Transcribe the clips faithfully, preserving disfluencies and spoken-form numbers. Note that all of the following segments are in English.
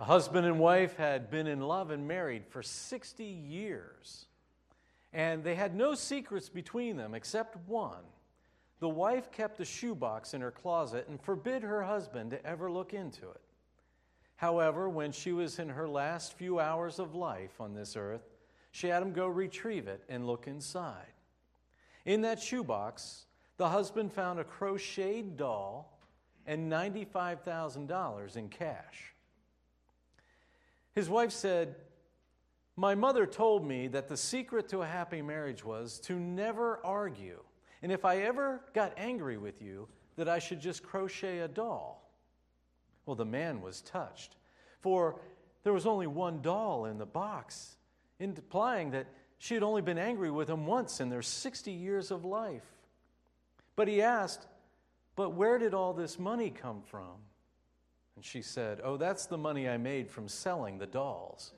A husband and wife had been in love and married for sixty years. And they had no secrets between them except one. The wife kept a shoebox in her closet and forbid her husband to ever look into it. However, when she was in her last few hours of life on this earth, she had him go retrieve it and look inside. In that shoebox, the husband found a crocheted doll and ninety-five thousand dollars in cash. His wife said, "My mother told me that the secret to a happy marriage was to never argue, and if I ever got angry with you, that I should just crochet a doll." Well, the man was touched, for there was only one doll in the box, implying that she had only been angry with him once in their sixty years of life. But he asked, "But where did all this money come from?" And she said, "Oh, that's the money I made from selling the dolls."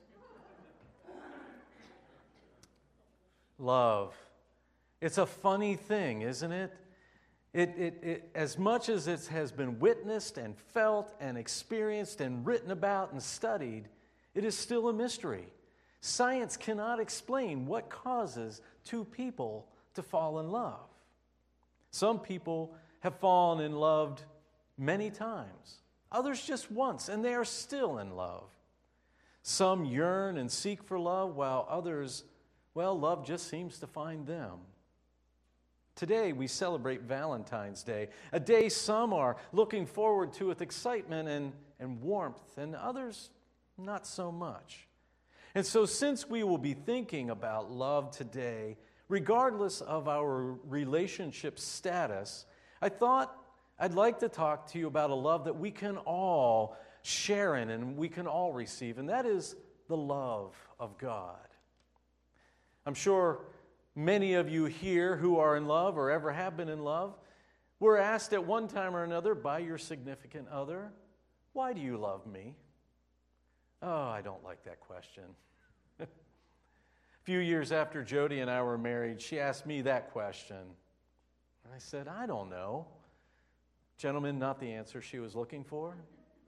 Love. It's a funny thing, isn't it? It, it, it? As much as it has been witnessed and felt and experienced and written about and studied, it is still a mystery. Science cannot explain what causes two people to fall in love. Some people have fallen in love many times, others just once, and they are still in love. Some yearn and seek for love, while others, well, love just seems to find them. Today, we celebrate Valentine's Day, a day some are looking forward to with excitement and, and warmth, and others not so much. And so, since we will be thinking about love today, regardless of our relationship status, I thought I'd like to talk to you about a love that we can all share in and we can all receive, and that is the love of God. I'm sure many of you here who are in love or ever have been in love were asked at one time or another by your significant other, "Why do you love me?" Oh, I don't like that question. A few years after Jody and I were married, she asked me that question. And I said, "I don't know." Gentlemen, not the answer she was looking for.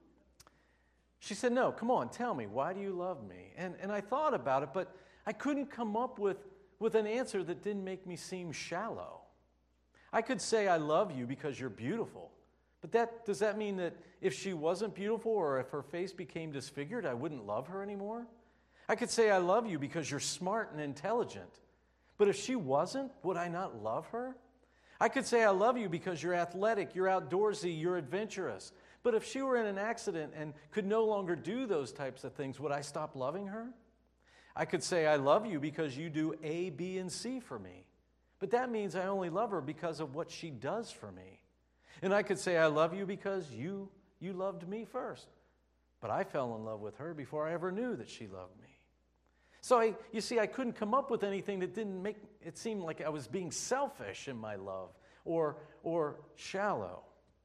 She said, "No, come on, tell me, why do you love me?" And, and I thought about it, but I couldn't come up with, with an answer that didn't make me seem shallow. I could say I love you because you're beautiful, but that does that mean that if she wasn't beautiful or if her face became disfigured, I wouldn't love her anymore? I could say I love you because you're smart and intelligent, but if she wasn't, would I not love her? I could say I love you because you're athletic, you're outdoorsy, you're adventurous, but if she were in an accident and could no longer do those types of things, would I stop loving her? I could say I love you because you do A, B, and C for me, but that means I only love her because of what she does for me. And I could say I love you because you, you loved me first, but I fell in love with her before I ever knew that she loved me. So, I, you see, I couldn't come up with anything that didn't make it seem like I was being selfish in my love or, or shallow.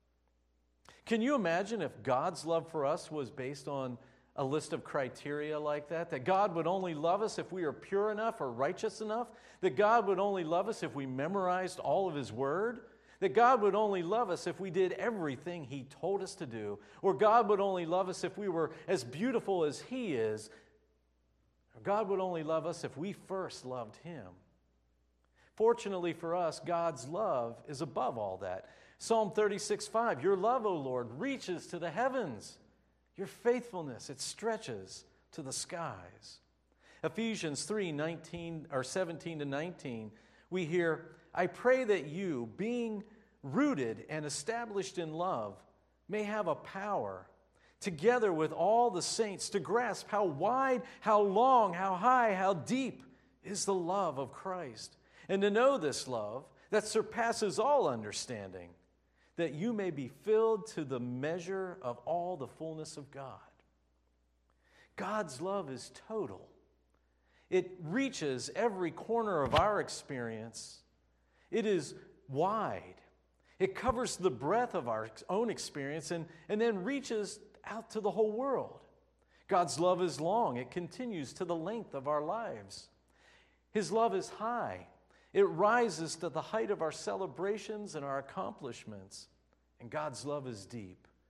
Can you imagine if God's love for us was based on a list of criteria like that? That God would only love us if we are pure enough or righteous enough? That God would only love us if we memorized all of His Word? That God would only love us if we did everything He told us to do? Or God would only love us if we were as beautiful as He is? God would only love us if we first loved Him. Fortunately for us, God's love is above all that. Psalm thirty-six five, "Your love, O Lord, reaches to the heavens. Your faithfulness, it stretches to the skies." Ephesians three nineteen or seventeen to nineteen, we hear, "I pray that you, being rooted and established in love, may have a power together with all the saints to grasp how wide, how long, how high, how deep is the love of Christ, and to know this love that surpasses all understanding, that you may be filled to the measure of all the fullness of God." God's love is total. It reaches every corner of our experience. It is wide. It covers the breadth of our own experience and, and then reaches out to the whole world. God's love is long. It continues to the length of our lives. His love is high. It rises to the height of our celebrations and our accomplishments. And God's love is deep.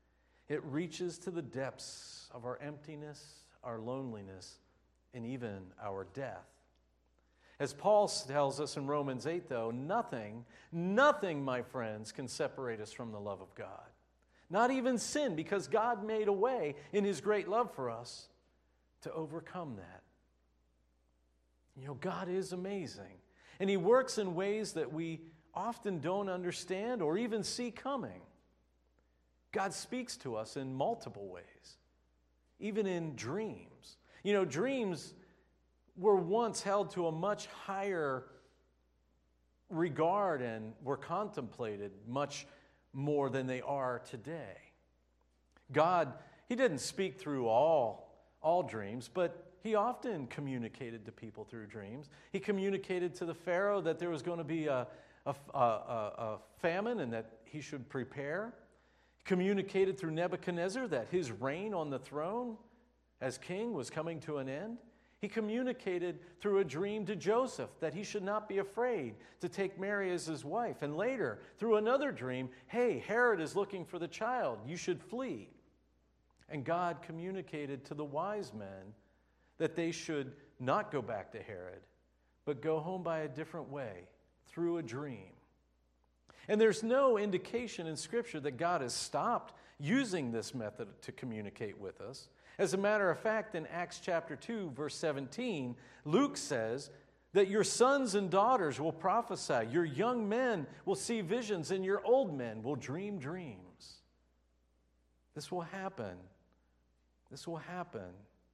It reaches to the depths of our emptiness, our loneliness, and even our death. As Paul tells us in Romans eight, though, nothing, nothing, my friends, can separate us from the love of God. Not even sin, because God made a way in His great love for us to overcome that. You know, God is amazing, and He works in ways that we often don't understand or even see coming. God speaks to us in multiple ways, even in dreams. You know, dreams were once held to a much higher regard and were contemplated much more than they are today. God, He didn't speak through all, all dreams, but He often communicated to people through dreams. He communicated to the Pharaoh that there was going to be a, a, a, a famine and that he should prepare. He communicated through Nebuchadnezzar that his reign on the throne as king was coming to an end. He communicated through a dream to Joseph that he should not be afraid to take Mary as his wife. And later, through another dream, hey, Herod is looking for the child. You should flee. And God communicated to the wise men that they should not go back to Herod, but go home by a different way, through a dream. And there's no indication in Scripture that God has stopped using this method to communicate with us. As a matter of fact, in Acts chapter two, verse seventeen, Luke says that your sons and daughters will prophesy, your young men will see visions, and your old men will dream dreams. This will happen. This will happen.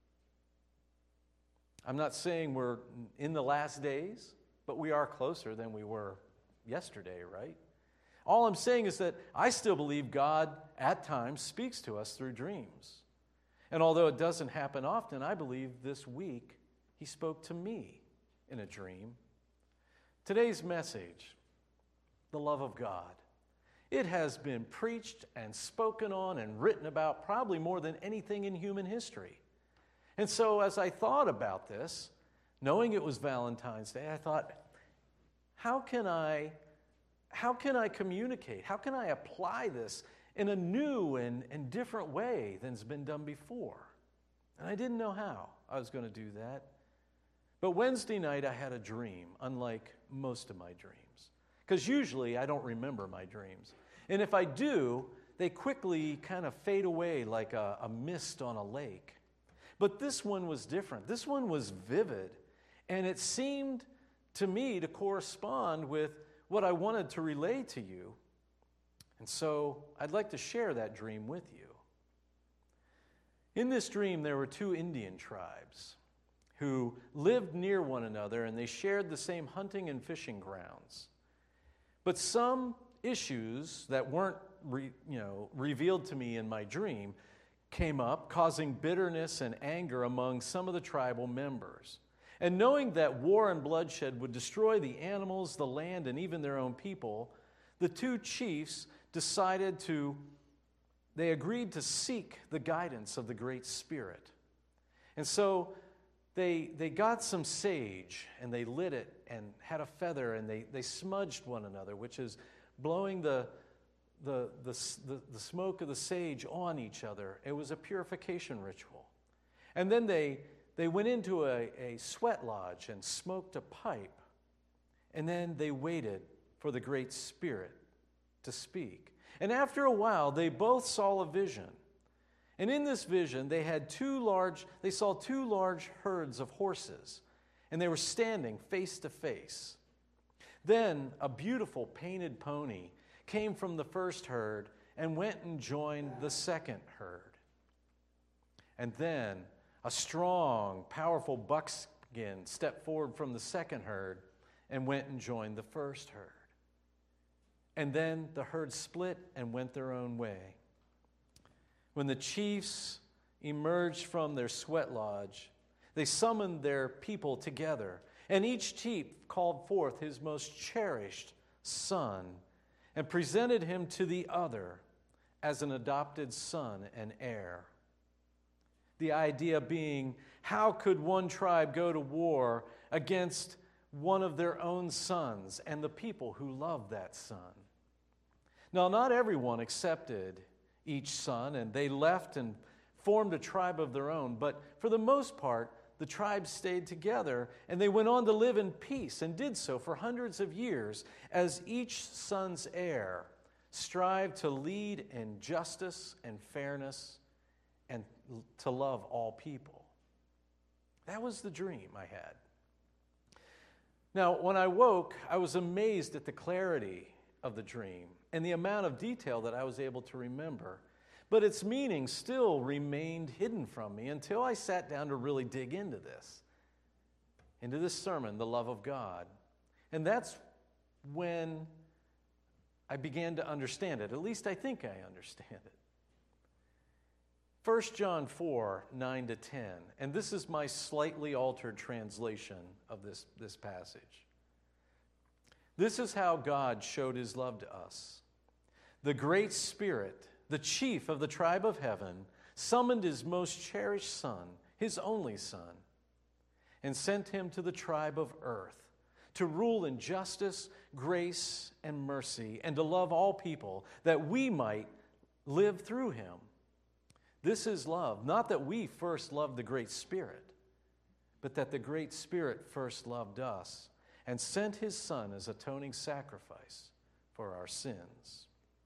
I'm not saying we're in the last days, but we are closer than we were yesterday, right? All I'm saying is that I still believe God at times speaks to us through dreams. And although it doesn't happen often, I believe this week He spoke to me in a dream. Today's message, the love of God, it has been preached and spoken on and written about probably more than anything in human history. And so as I thought about this, knowing it was Valentine's Day, I thought, how can I, how can I communicate? How can I apply this in a new and, and different way than's been done before? And I didn't know how I was going to do that. But Wednesday night I had a dream, unlike most of my dreams. Because usually I don't remember my dreams. And if I do, they quickly kind of fade away like a, a mist on a lake. But this one was different. This one was vivid. And it seemed to me to correspond with what I wanted to relay to you. And so I'd like to share that dream with you. In this dream, there were two Indian tribes who lived near one another, and they shared the same hunting and fishing grounds. But some issues that weren't re, you know, revealed to me in my dream came up, causing bitterness and anger among some of the tribal members. And knowing that war and bloodshed would destroy the animals, the land, and even their own people, the two chiefs decided to, they agreed to seek the guidance of the Great Spirit. And so they, they got some sage, and they lit it, and had a feather, and they, they smudged one another, which is blowing the, the, the, the, the smoke of the sage on each other. It was a purification ritual. And then they, they went into a, a sweat lodge and smoked a pipe, and then they waited for the Great Spirit to speak. And after a while, they both saw a vision. And in this vision, they had two large, they saw two large herds of horses, and they were standing face to face. Then a beautiful painted pony came from the first herd and went and joined the second herd. And then a strong, powerful buckskin stepped forward from the second herd and went and joined the first herd. And then the herd split and went their own way. When the chiefs emerged from their sweat lodge, they summoned their people together, and each chief called forth his most cherished son and presented him to the other as an adopted son and heir. The idea being, how could one tribe go to war against one of their own sons and the people who loved that son? Now, not everyone accepted each son, and they left and formed a tribe of their own. But for the most part, the tribes stayed together, and they went on to live in peace and did so for hundreds of years as each son's heir strived to lead in justice and fairness and to love all people. That was the dream I had. Now, when I woke, I was amazed at the clarity of the dream and the amount of detail that I was able to remember. But its meaning still remained hidden from me until I sat down to really dig into this, into this sermon, the love of God. And that's when I began to understand it. At least I think I understand it. First John four, nine to ten. And this is my slightly altered translation of this, this passage. This is how God showed his love to us. The great Spirit, the chief of the tribe of heaven, summoned his most cherished Son, his only Son, and sent him to the tribe of earth to rule in justice, grace, and mercy, and to love all people, that we might live through him. This is love, not that we first loved the great Spirit, but that the great Spirit first loved us and sent his Son as atoning sacrifice for our sins.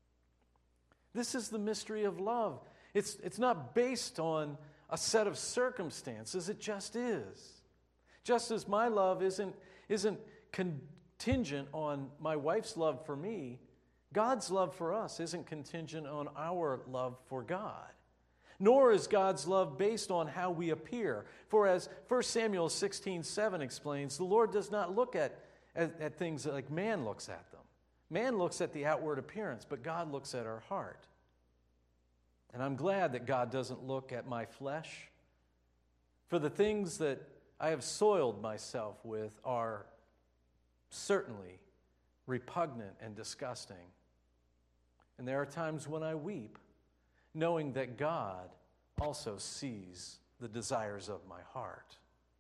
This is the mystery of love. It's, it's not based on a set of circumstances. It just is. Just as my love isn't, isn't contingent on my wife's love for me, God's love for us isn't contingent on our love for God. Nor is God's love based on how we appear. For as First Samuel sixteen seven explains, the Lord does not look at, at, at things like man looks at them. Man looks at the outward appearance, but God looks at our heart. And I'm glad that God doesn't look at my flesh. For the things that I have soiled myself with are certainly repugnant and disgusting. And there are times when I weep, knowing that God also sees the desires of my heart.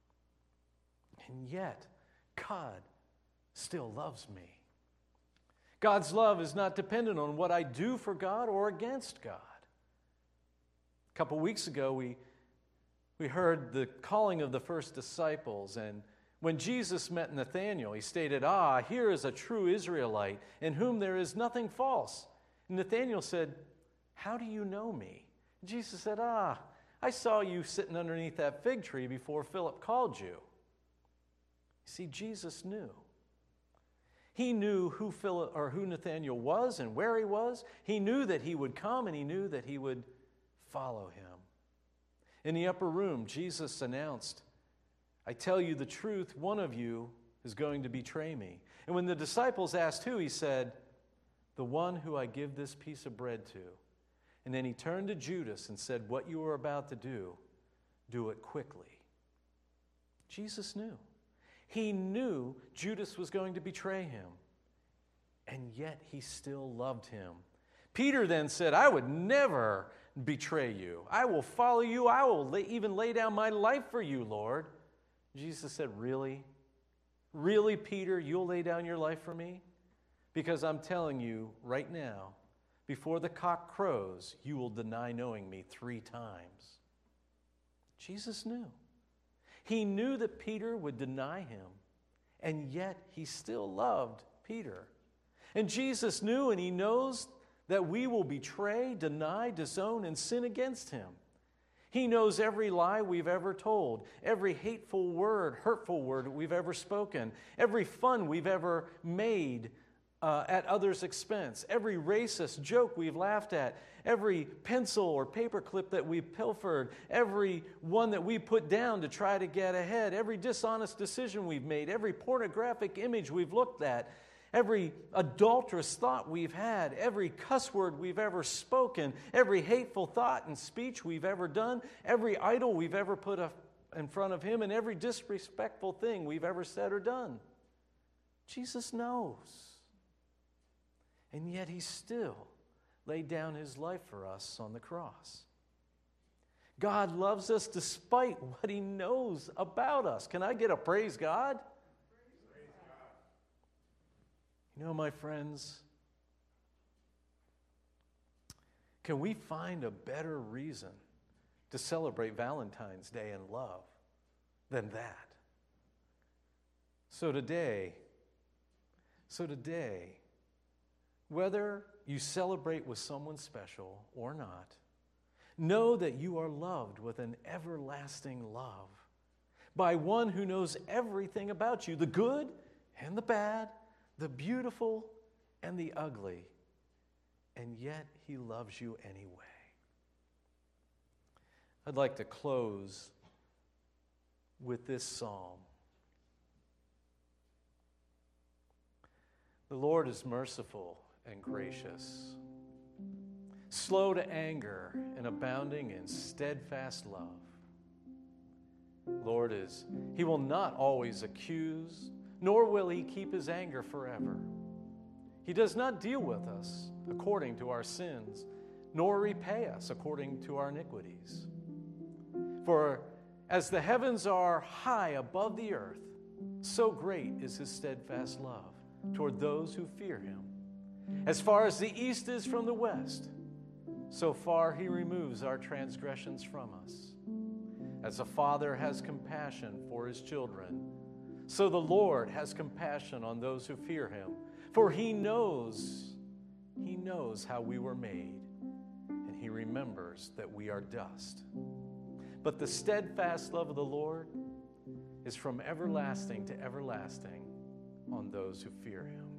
And yet, God still loves me. God's love is not dependent on what I do for God or against God. A couple weeks ago, we, we heard the calling of the first disciples, and when Jesus met Nathanael, he stated, "Ah, here is a true Israelite in whom there is nothing false." And Nathanael said, "How do you know me?" Jesus said, "Ah, I saw you sitting underneath that fig tree before Philip called you." See, Jesus knew. He knew who Philip or who Nathanael was and where he was. He knew that he would come, and he knew that he would follow him. In the upper room, Jesus announced, "I tell you the truth, one of you is going to betray me." And when the disciples asked who, he said, "The one who I give this piece of bread to." And then he turned to Judas and said, "What you are about to do, do it quickly." Jesus knew. He knew Judas was going to betray him. And yet he still loved him. Peter then said, "I would never betray you. I will follow you. I will lay, even lay down my life for you, Lord." Jesus said, "Really? Really, Peter, you'll lay down your life for me? Because I'm telling you right now, before the cock crows, you will deny knowing me three times." Jesus knew. He knew that Peter would deny him, and yet he still loved Peter. And Jesus knew, and he knows that we will betray, deny, disown, and sin against him. He knows every lie we've ever told, every hateful word, hurtful word we've ever spoken, every fun we've ever made uh, at others' expense, every racist joke we've laughed at, every pencil or paper clip that we've pilfered, every one that we put down to try to get ahead, every dishonest decision we've made, every pornographic image we've looked at, every adulterous thought we've had, every cuss word we've ever spoken, every hateful thought and speech we've ever done, every idol we've ever put in front of him, and every disrespectful thing we've ever said or done. Jesus knows. And yet he still laid down his life for us on the cross. God loves us despite what he knows about us. Can I get a praise God? Praise God. You know, my friends, Can we find a better reason to celebrate Valentine's Day in love than that? So today, so today, whether you celebrate with someone special or not, know that you are loved with an everlasting love by one who knows everything about you, the good and the bad, the beautiful and the ugly, and yet he loves you anyway. I'd like to close with this psalm. The Lord is merciful and gracious, slow to anger and abounding in steadfast love. Lord is, he will not always accuse, nor will he keep his anger forever. He does not deal with us according to our sins, nor repay us according to our iniquities. For as the heavens are high above the earth, so great is his steadfast love toward those who fear him. As far as the east is from the west, so far he removes our transgressions from us. As a father has compassion for his children, so the Lord has compassion on those who fear him. For he knows, he knows how we were made, and he remembers that we are dust. But the steadfast love of the Lord is from everlasting to everlasting on those who fear him.